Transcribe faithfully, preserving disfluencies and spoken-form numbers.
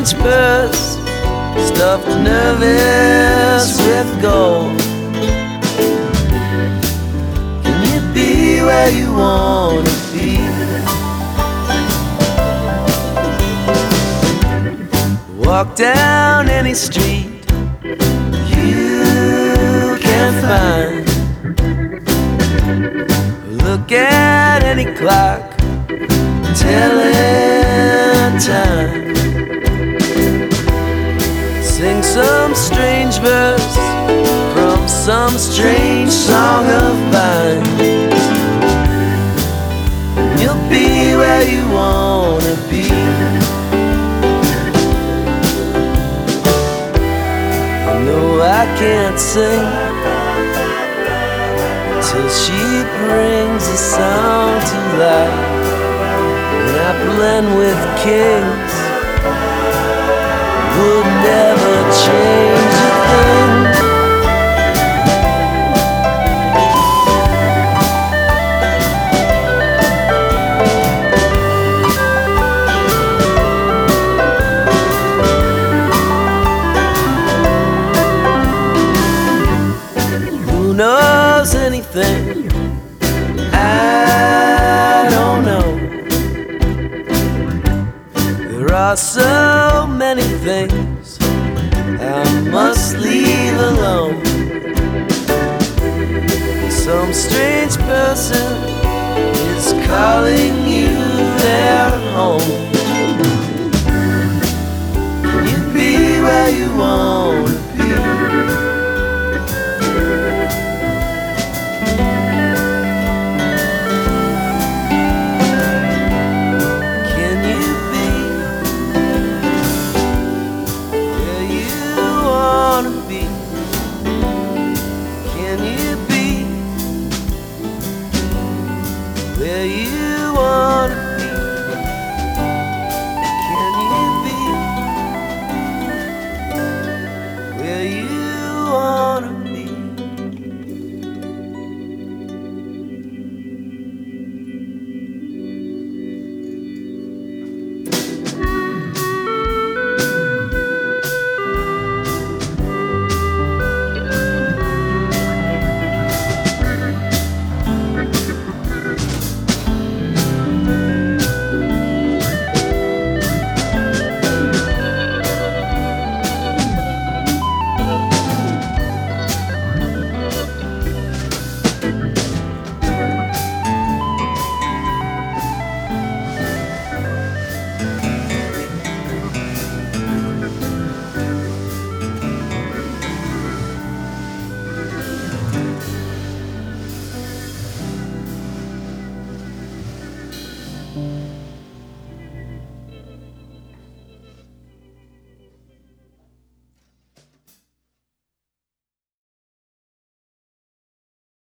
strange purse, stuffed nervous with gold. Can you be where you wanna be? Walk down any street you can find. Look at any clock telling time. Sing some strange verse from some strange song of mine. You'll be where you wanna be. I know I can't sing till she brings the sound to life. And I blend with kings, would never change a thing. Who knows anything? I don't know. There are so many things I must leave alone. Some strange person is calling you their home. Can you be where you want?